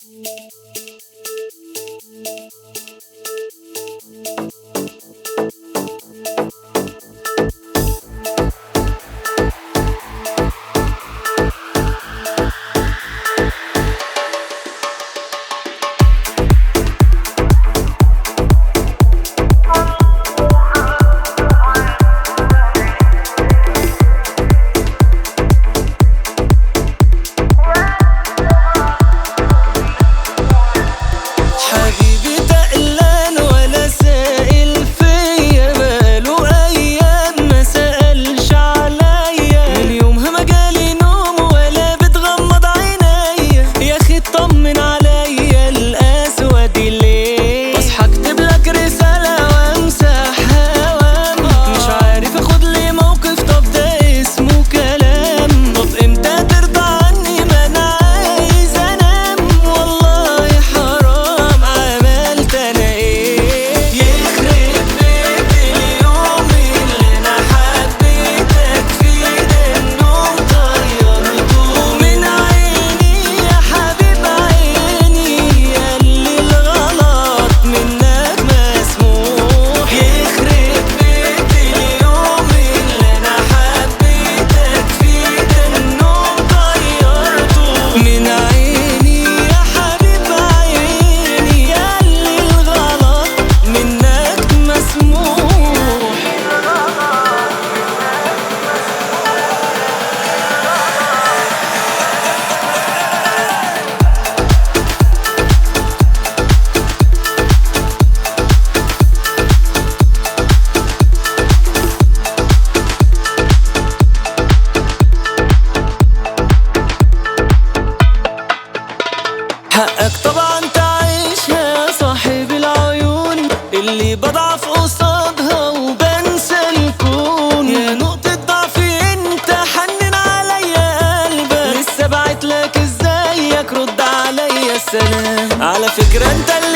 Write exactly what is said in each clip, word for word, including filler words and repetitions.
حقك طبعا تعيش يا صاحب العيون اللي بضعف قصادها وبنسى الكون. يا نقطة ضعفي انت حنن عليا قلبك، لسه بعتلك ازيك رد عليا السلام. على فكرة انت اللي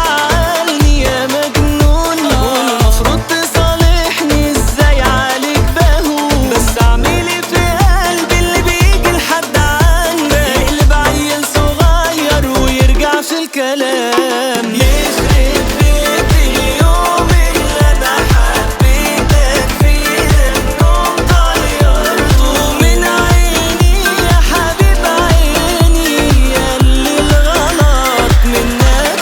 مزعلني يا مجنون، والمفروض تصالحني ازاي عليك بهون. بس اعملي في قلبي اللي بيجي لحد عندك يقلب عيل صغير ويرجع في الكلام. يخرب بيت اليوم اللي انا حبيتك فيه، النوم طيرته من عيني يا حبيب عيني، ياللي الغلط منك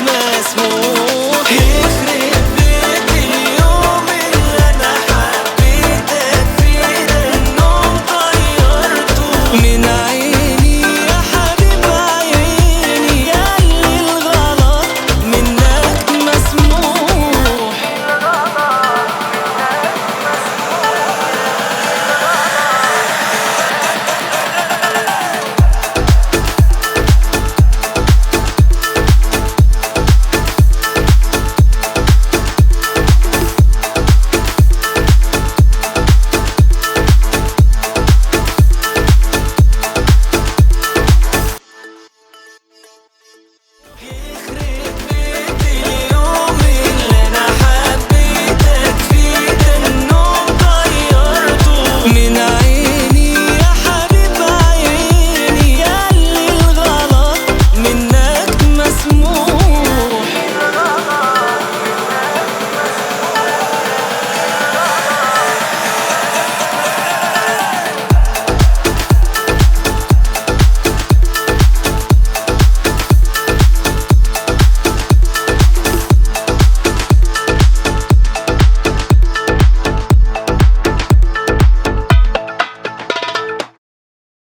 مسموح. يخرب بيت اليوم اللي انا حبيتك فيه، النوم طيرته من عيني يا حبيب عيني، ياللي الغلط منك مسموح. يخرب